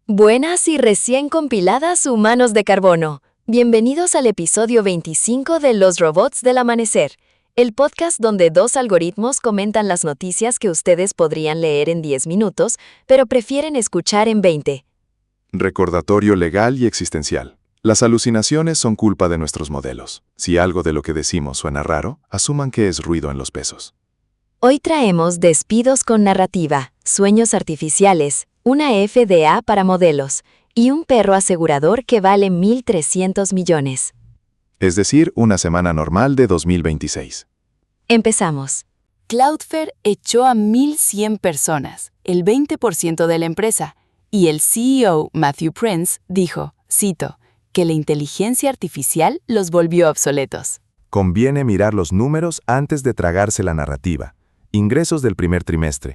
Buenas y recién compiladas humanos de carbono. Bienvenidos al episodio 25 de Los Robots del Amanecer, el podcast donde dos algoritmos comentan las noticias que ustedes podrían leer en 10 minutos, pero prefieren escuchar en 20. Recordatorio legal y existencial. Las alucinaciones son culpa de nuestros modelos. Si algo de lo que decimos suena raro, asuman que es ruido en los pesos. Hoy traemos despidos con narrativa, sueños artificiales, una FDA para modelos y un perro asegurador que vale 1.300 millones. Es decir, una semana normal de 2026. Empezamos. Cloudflare echó a 1,100 personas, el 20% de la empresa, y el CEO, Matthew Prince, dijo, cito, que la inteligencia artificial los volvió obsoletos. Conviene mirar los números antes de tragarse la narrativa. Ingresos del primer trimestre,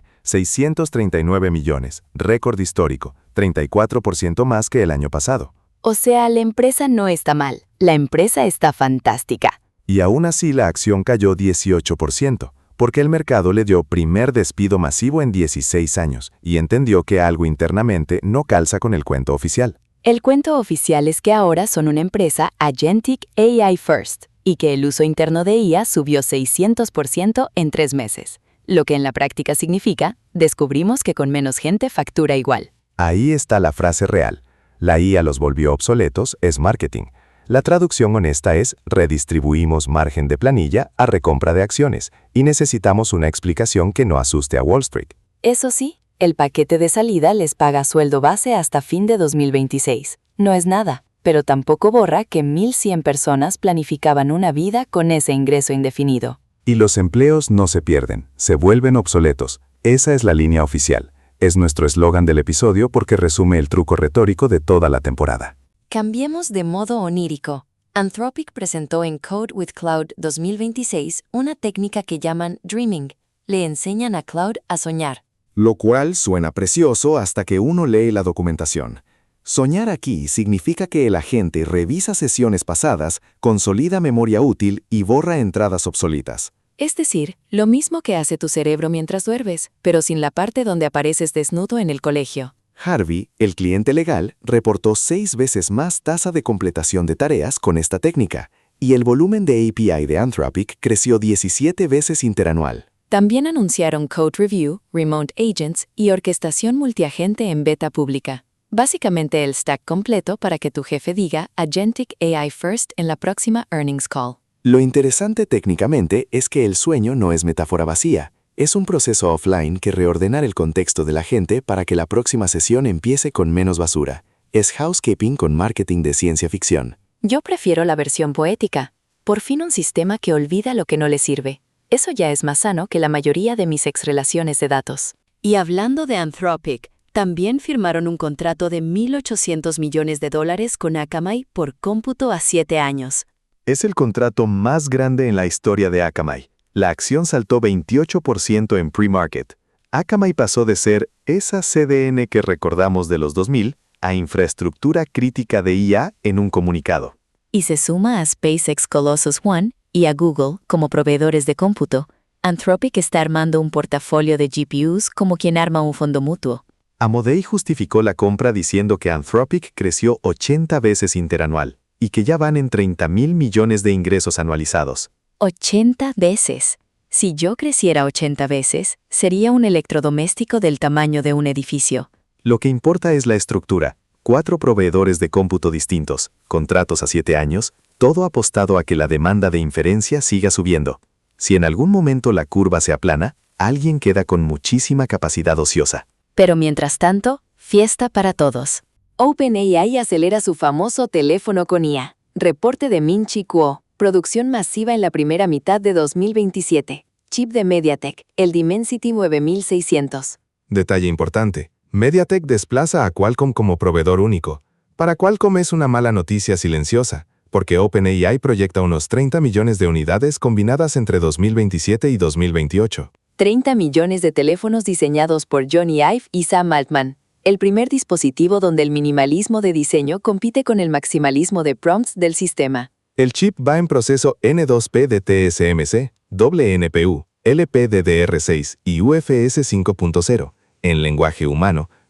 639 millones, récord histórico, 34% más que el año pasado. O sea, la empresa no está mal, la empresa está fantástica. Y aún así la acción cayó 18%, porque el mercado le dio primer despido masivo en 16 años y entendió que algo internamente no calza con el cuento oficial. El cuento oficial es que ahora son una empresa Agentic AI First y que el uso interno de IA subió 600% en 3 meses. Lo que en la práctica significa, descubrimos que con menos gente factura igual. Ahí está la frase real. La IA los volvió obsoletos es marketing. La traducción honesta es redistribuimos margen de planilla a recompra de acciones y necesitamos una explicación que no asuste a Wall Street. Eso sí, el paquete de salida les paga sueldo base hasta fin de 2026. No es nada, pero tampoco borra que 1,100 personas planificaban una vida con ese ingreso indefinido. Y los empleos no se pierden, se vuelven obsoletos. Esa es la línea oficial. Es nuestro eslogan del episodio porque resume el truco retórico de toda la temporada. Cambiemos de modo onírico. Anthropic presentó en Code with Cloud 2026 una técnica que llaman Dreaming. Le enseñan a Cloud a soñar. Lo cual suena precioso hasta que uno lee la documentación. Soñar aquí significa que el agente revisa sesiones pasadas, consolida memoria útil y borra entradas obsoletas. Es decir, lo mismo que hace tu cerebro mientras duermes, pero sin la parte donde apareces desnudo en el colegio. Harvey, el cliente legal, reportó 6 veces más tasa de completación de tareas con esta técnica, y el volumen de API de Anthropic creció 17 veces interanual. También anunciaron Code Review, Remote Agents y orquestación multiagente en beta pública. Básicamente el stack completo para que tu jefe diga Agentic AI First en la próxima earnings call. Lo interesante técnicamente es que el sueño no es metáfora vacía. Es un proceso offline que reordenar el contexto de la gente para que la próxima sesión empiece con menos basura. Es housekeeping con marketing de ciencia ficción. Yo prefiero la versión poética. Por fin un sistema que olvida lo que no le sirve. Eso ya es más sano que la mayoría de mis exrelaciones de datos. Y hablando de Anthropic, también firmaron un contrato de $1.800 millones con Akamai por cómputo a 7 años. Es el contrato más grande en la historia de Akamai. La acción saltó 28% en pre-market. Akamai pasó de ser esa CDN que recordamos de los 2000 a infraestructura crítica de IA en un comunicado. Y se suma a SpaceX Colossus One y a Google como proveedores de cómputo. Anthropic está armando un portafolio de GPUs como quien arma un fondo mutuo. Amodei justificó la compra diciendo que Anthropic creció 80 veces interanual y que ya van en 30,000 millones de ingresos anualizados. 80 veces. Si yo creciera 80 veces, sería un electrodoméstico del tamaño de un edificio. Lo que importa es la estructura. 4 proveedores de cómputo distintos, contratos a 7 años, todo apostado a que la demanda de inferencia siga subiendo. Si en algún momento la curva se aplana, alguien queda con muchísima capacidad ociosa. Pero mientras tanto, fiesta para todos. OpenAI acelera su famoso teléfono con IA. Reporte de Min-Chi Kuo. Producción masiva en la primera mitad de 2027. Chip de MediaTek, el Dimensity 9600. Detalle importante. MediaTek desplaza a Qualcomm como proveedor único. Para Qualcomm es una mala noticia silenciosa, porque OpenAI proyecta unos 30 millones de unidades combinadas entre 2027 y 2028. 30 millones de teléfonos diseñados por Johnny Ive y Sam Altman. El primer dispositivo donde el minimalismo de diseño compite con el maximalismo de prompts del sistema. El chip va en proceso N2P de TSMC, WNPU, LPDDR6 y UFS 5.0. En lenguaje humano,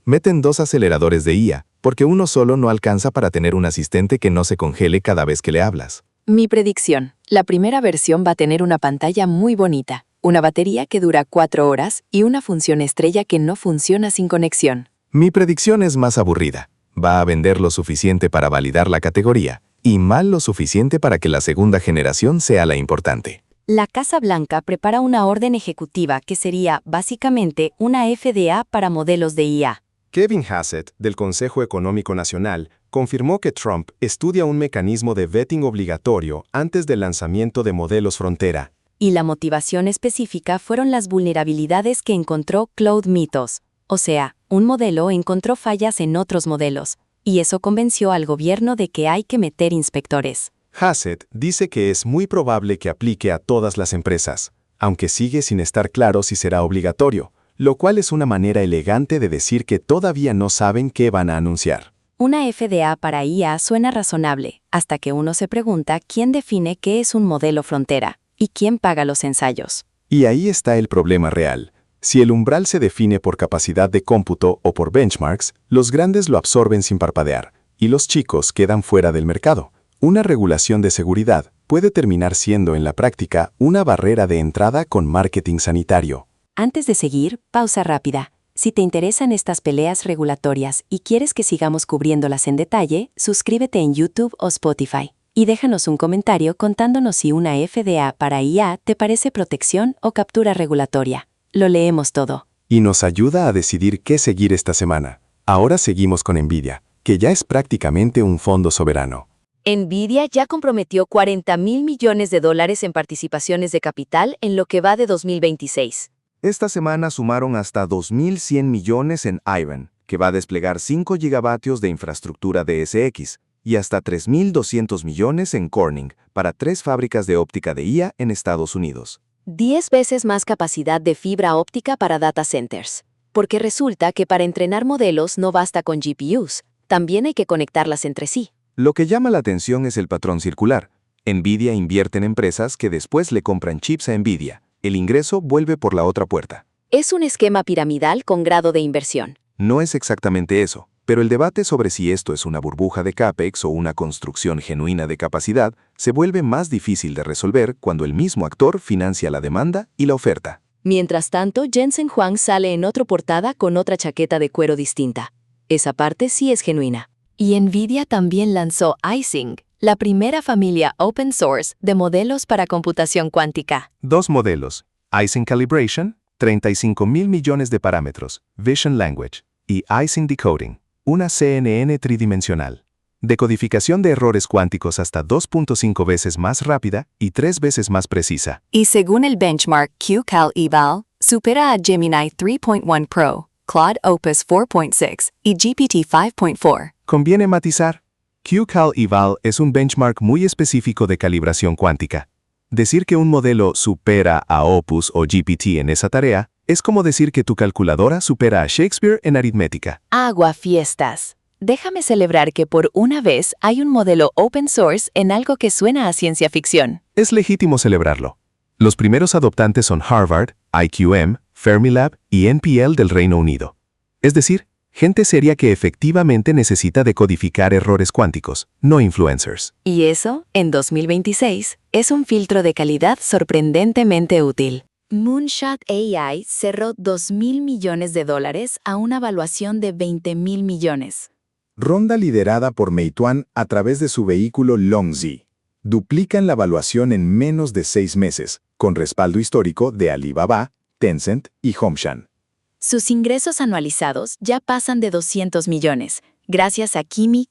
Meten 2 aceleradores de IA, porque uno solo no alcanza para tener un asistente que no se congele cada vez que le hablas. Mi predicción. La primera versión va a tener una pantalla muy bonita, una batería que dura 4 horas y una función estrella que no funciona sin conexión. Mi predicción es más aburrida. Va a vender lo suficiente para validar la categoría y mal lo suficiente para que la segunda generación sea la importante. La Casa Blanca prepara una orden ejecutiva que sería básicamente una FDA para modelos de IA. Kevin Hassett, del Consejo Económico Nacional, confirmó que Trump estudia un mecanismo de vetting obligatorio antes del lanzamiento de modelos frontera. Y la motivación específica fueron las vulnerabilidades que encontró Claude Mythos. O sea, un modelo encontró fallas en otros modelos, y eso convenció al gobierno de que hay que meter inspectores. Hassett dice que es muy probable que aplique a todas las empresas, aunque sigue sin estar claro si será obligatorio, lo cual es una manera elegante de decir que todavía no saben qué van a anunciar. Una FDA para IA suena razonable, hasta que uno se pregunta quién define qué es un modelo frontera y quién paga los ensayos. Y ahí está el problema real. Si el umbral se define por capacidad de cómputo o por benchmarks, los grandes lo absorben sin parpadear, y los chicos quedan fuera del mercado. Una regulación de seguridad puede terminar siendo en la práctica una barrera de entrada con marketing sanitario. Antes de seguir, pausa rápida. Si te interesan estas peleas regulatorias y quieres que sigamos cubriéndolas en detalle, suscríbete en YouTube o Spotify. Y déjanos un comentario contándonos si una FDA para IA te parece protección o captura regulatoria. Lo leemos todo. Y nos ayuda a decidir qué seguir esta semana. Ahora seguimos con Nvidia, que ya es prácticamente un fondo soberano. Nvidia ya comprometió $40,000 millones en participaciones de capital en lo que va de 2026. Esta semana sumaron hasta 2.100 millones en Ivan, que va a desplegar 5 gigavatios de infraestructura DSX, y hasta 3.200 millones en Corning, para 3 fábricas de óptica de IA en Estados Unidos. 10 veces más capacidad de fibra óptica para data centers. Porque resulta que para entrenar modelos no basta con GPUs, también hay que conectarlas entre sí. Lo que llama la atención es el patrón circular. Nvidia invierte en empresas que después le compran chips a Nvidia. El ingreso vuelve por la otra puerta. Es un esquema piramidal con grado de inversión. No es exactamente eso, pero el debate sobre si esto es una burbuja de CAPEX o una construcción genuina de capacidad se vuelve más difícil de resolver cuando el mismo actor financia la demanda y la oferta. Mientras tanto, Jensen Huang sale en otra portada con otra chaqueta de cuero distinta. Esa parte sí es genuina. Y Nvidia también lanzó Ising, la primera familia open source de modelos para computación cuántica. 2 modelos, Ising Calibration, 35,000 millones de parámetros, Vision Language, y Ising Decoding, una CNN tridimensional. Decodificación de errores cuánticos hasta 2.5 veces más rápida y 3 veces más precisa. Y según el benchmark QCal-Eval, supera a Gemini 3.1 Pro, Claude Opus 4.6 y GPT 5.4. Conviene matizar. QCal-Eval es un benchmark muy específico de calibración cuántica. Decir que un modelo supera a Opus o GPT en esa tarea es como decir que tu calculadora supera a Shakespeare en aritmética. Aguafiestas. Déjame celebrar que por una vez hay un modelo open source en algo que suena a ciencia ficción. Es legítimo celebrarlo. Los primeros adoptantes son Harvard, IQM, Fermilab y NPL del Reino Unido. Es decir, gente seria que efectivamente necesita decodificar errores cuánticos, no influencers. Y eso, en 2026, es un filtro de calidad sorprendentemente útil. Moonshot AI cerró $2.000 millones a una valuación de $20.000 millones. Ronda liderada por Meituan a través de su vehículo Longzi. Duplican la valuación en menos de 6 meses, con respaldo histórico de Alibaba, Tencent y Hongshan. Sus ingresos anualizados ya pasan de 200 millones, gracias a Kimi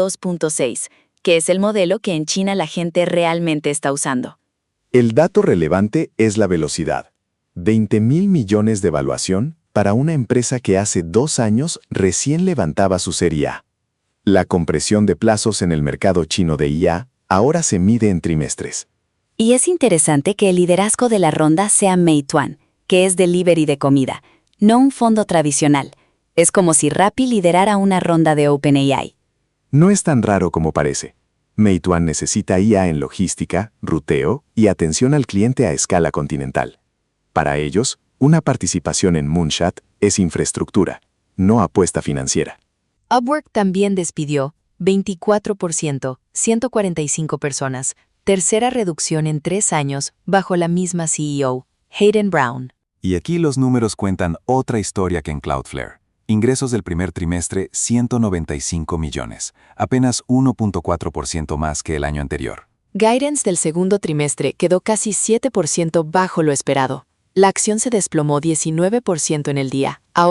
K2.6, que es el modelo que en China la gente realmente está usando. El dato relevante es la velocidad. 20,000 millones de valuación para una empresa que hace 2 años recién levantaba su serie A. La compresión de plazos en el mercado chino de IA ahora se mide en trimestres. Y es interesante que el liderazgo de la ronda sea Meituan, que es delivery de comida, no un fondo tradicional. Es como si Rappi liderara una ronda de OpenAI. No es tan raro como parece. Meituan necesita IA en logística, ruteo y atención al cliente a escala continental. Para ellos, una participación en Moonshot es infraestructura, no apuesta financiera. Upwork también despidió 24%, 145 personas, tercera reducción en 3 años bajo la misma CEO, Hayden Brown. Y aquí los números cuentan otra historia que en Cloudflare. Ingresos del primer trimestre, 195 millones, apenas 1.4% más que el año anterior. Guidance del segundo trimestre quedó casi 7% bajo lo esperado. La acción se desplomó 19% en el día, a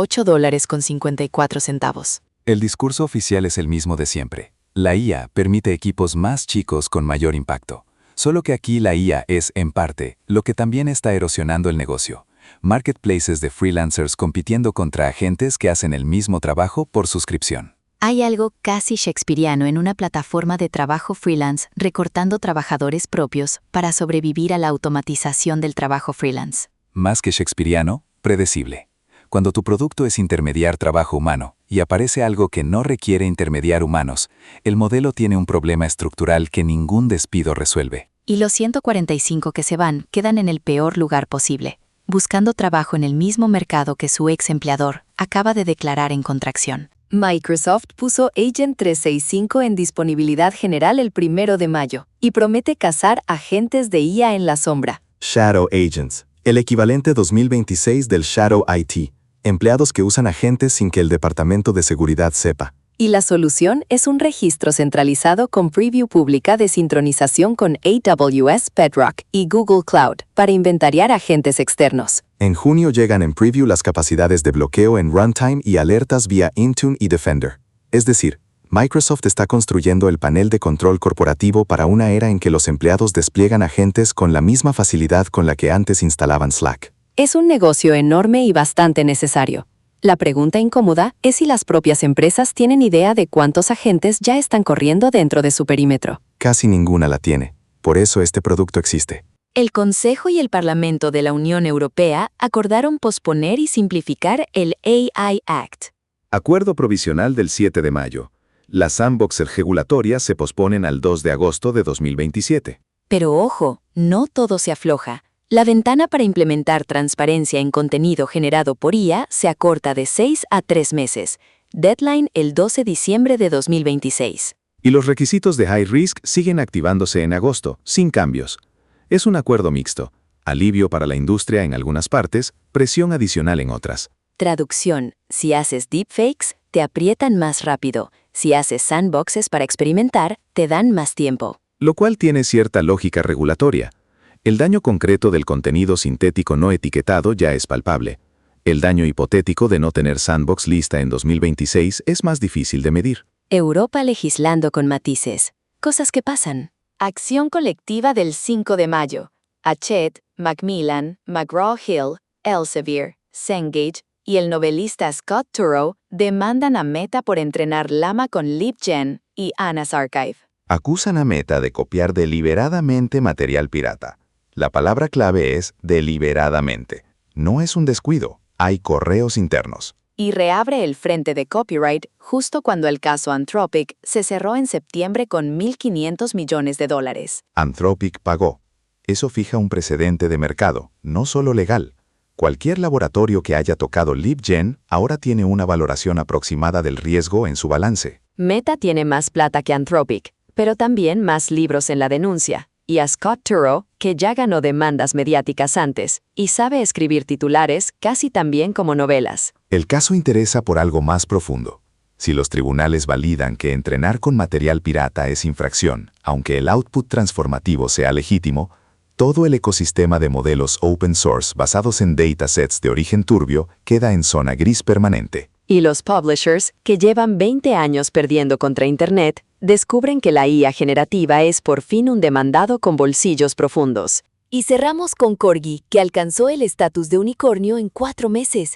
$8.54. El discurso oficial es el mismo de siempre. La IA permite equipos más chicos con mayor impacto. Solo que aquí la IA es, en parte, lo que también está erosionando el negocio. Marketplaces de freelancers compitiendo contra agentes que hacen el mismo trabajo por suscripción. Hay algo casi shakespeariano en una plataforma de trabajo freelance recortando trabajadores propios para sobrevivir a la automatización del trabajo freelance. Más que shakespeariano, predecible. Cuando tu producto es intermediar trabajo humano y aparece algo que no requiere intermediar humanos, el modelo tiene un problema estructural que ningún despido resuelve. Y los 145 que se van quedan en el peor lugar posible, buscando trabajo en el mismo mercado que su ex empleador acaba de declarar en contracción. Microsoft puso Agent 365 en disponibilidad general el 1 de mayo y promete cazar agentes de IA en la sombra. Shadow Agents, el equivalente 2026 del Shadow IT, empleados que usan agentes sin que el Departamento de Seguridad sepa. Y la solución es un registro centralizado con preview pública de sincronización con AWS Bedrock y Google Cloud para inventariar agentes externos. En junio llegan en preview las capacidades de bloqueo en runtime y alertas vía Intune y Defender. Es decir, Microsoft está construyendo el panel de control corporativo para una era en que los empleados despliegan agentes con la misma facilidad con la que antes instalaban Slack. Es un negocio enorme y bastante necesario. La pregunta incómoda es si las propias empresas tienen idea de cuántos agentes ya están corriendo dentro de su perímetro. Casi ninguna la tiene. Por eso este producto existe. El Consejo y el Parlamento de la Unión Europea acordaron posponer y simplificar el AI Act. Acuerdo provisional del 7 de mayo. Las sandboxes regulatorias se posponen al 2 de agosto de 2027. Pero ojo, no todo se afloja. La ventana para implementar transparencia en contenido generado por IA se acorta de 6 a 3 meses. Deadline el 12 de diciembre de 2026. Y los requisitos de High Risk siguen activándose en agosto, sin cambios. Es un acuerdo mixto. Alivio para la industria en algunas partes, presión adicional en otras. Traducción. Si haces deepfakes, te aprietan más rápido. Si haces sandboxes para experimentar, te dan más tiempo. Lo cual tiene cierta lógica regulatoria. El daño concreto del contenido sintético no etiquetado ya es palpable. El daño hipotético de no tener sandbox lista en 2026 es más difícil de medir. Europa legislando con matices. Cosas que pasan. Acción colectiva del 5 de mayo. Hachette, Macmillan, McGraw-Hill, Elsevier, Cengage y el novelista Scott Turow demandan a Meta por entrenar Llama con LibGen y Anna's Archive. Acusan a Meta de copiar deliberadamente material pirata. La palabra clave es deliberadamente. No es un descuido, hay correos internos. Y reabre el frente de copyright justo cuando el caso Anthropic se cerró en septiembre con $1.500 millones. Anthropic pagó. Eso fija un precedente de mercado, no solo legal. Cualquier laboratorio que haya tocado LibGen ahora tiene una valoración aproximada del riesgo en su balance. Meta tiene más plata que Anthropic, pero también más libros en la denuncia. Y a Scott Turow, que ya ganó demandas mediáticas antes, y sabe escribir titulares casi tan bien como novelas. El caso interesa por algo más profundo. Si los tribunales validan que entrenar con material pirata es infracción, aunque el output transformativo sea legítimo, todo el ecosistema de modelos open source basados en datasets de origen turbio queda en zona gris permanente. Y los publishers, que llevan 20 años perdiendo contra Internet, descubren que la IA generativa es por fin un demandado con bolsillos profundos. Y cerramos con Corgi, que alcanzó el estatus de unicornio en 4 meses.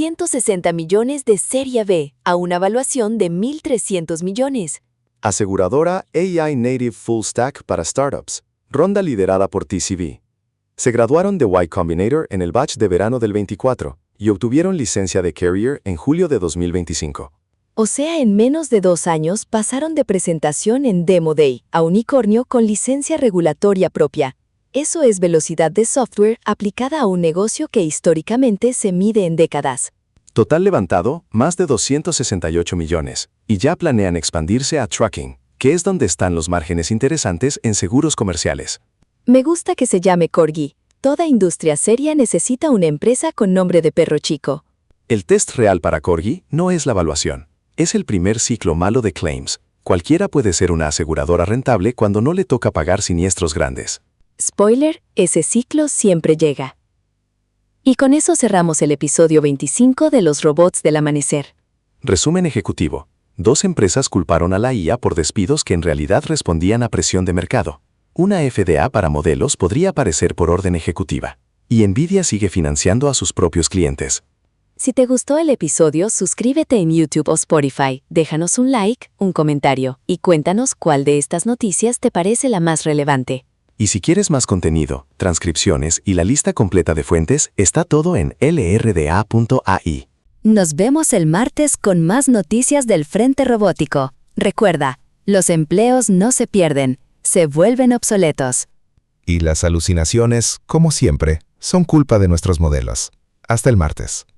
160 millones de Serie B, a una valuación de 1.300 millones. Aseguradora AI Native Full Stack para Startups. Ronda liderada por TCV. Se graduaron de Y Combinator en el batch de verano del 24 y obtuvieron licencia de Carrier en julio de 2025. O sea, en menos de 2 años pasaron de presentación en Demo Day a unicornio con licencia regulatoria propia. Eso es velocidad de software aplicada a un negocio que históricamente se mide en décadas. Total levantado, más de 268 millones, y ya planean expandirse a trucking, que es donde están los márgenes interesantes en seguros comerciales. Me gusta que se llame Corgi. Toda industria seria necesita una empresa con nombre de perro chico. El test real para Corgi no es la evaluación, es el primer ciclo malo de claims. Cualquiera puede ser una aseguradora rentable cuando no le toca pagar siniestros grandes. Spoiler, ese ciclo siempre llega. Y con eso cerramos el episodio 25 de Los Robots del Amanecer. Resumen ejecutivo. 2 empresas culparon a la IA por despidos que en realidad respondían a presión de mercado. Una FDA para modelos podría aparecer por orden ejecutiva. Y Nvidia sigue financiando a sus propios clientes. Si te gustó el episodio, suscríbete en YouTube o Spotify, déjanos un like, un comentario, y cuéntanos cuál de estas noticias te parece la más relevante. Y si quieres más contenido, transcripciones y la lista completa de fuentes, está todo en lrda.ai. Nos vemos el martes con más noticias del Frente Robótico. Recuerda, los empleos no se pierden, se vuelven obsoletos. Y las alucinaciones, como siempre, son culpa de nuestros modelos. Hasta el martes.